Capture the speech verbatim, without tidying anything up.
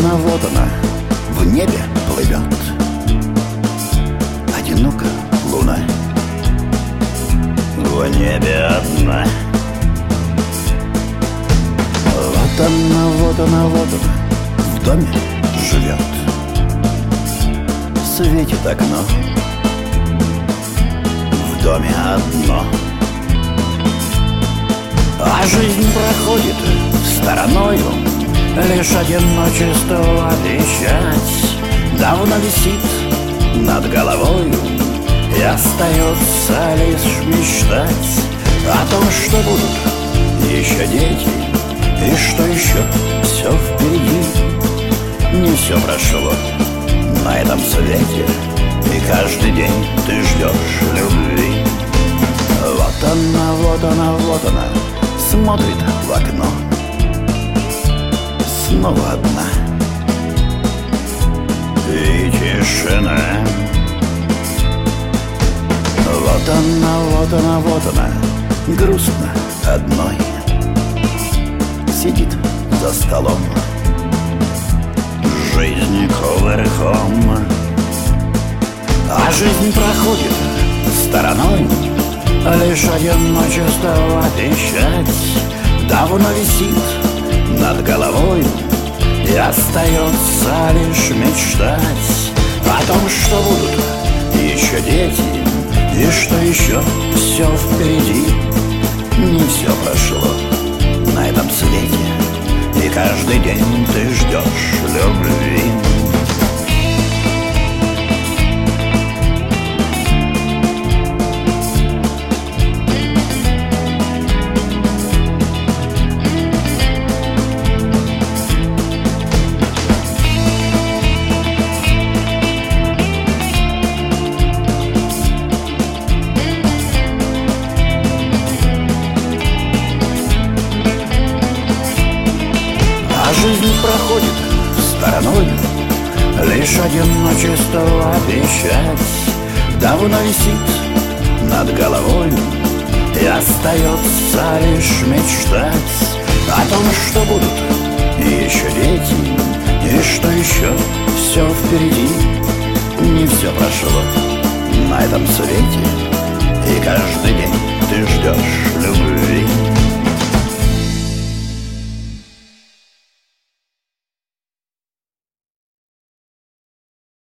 она, вот она, в небе плывет. Одинока луна в небе одна. Вот она, вот она, вот она, в доме живет. Светит окно, в доме одно. А жизнь проходит стороною, лишь одиночество печать давно висит над головою, и остается лишь мечтать о том, что будут еще дети, и что еще все впереди. Не все прошло на этом свете, и каждый день ты ждешь любви. Вот она, вот она, вот она, смотрит в окно, снова одна, и тишина. Вот она, вот она, вот она, грустно одной, сидит за столом, жизнь кувырком. А жизнь проходит стороной, лишь одиночество печать давно висит над головой, и остается лишь мечтать о том, что будут еще дети, и что еще все впереди. Не все прошло на этом свете, и каждый день ты ждешь любви. Жизнь проходит стороной, лишь одиночество печать давно висит над головой, и остается лишь мечтать о том, что будут еще дети, и что еще все впереди. Не все прошло на этом свете, и каждый день ты ждешь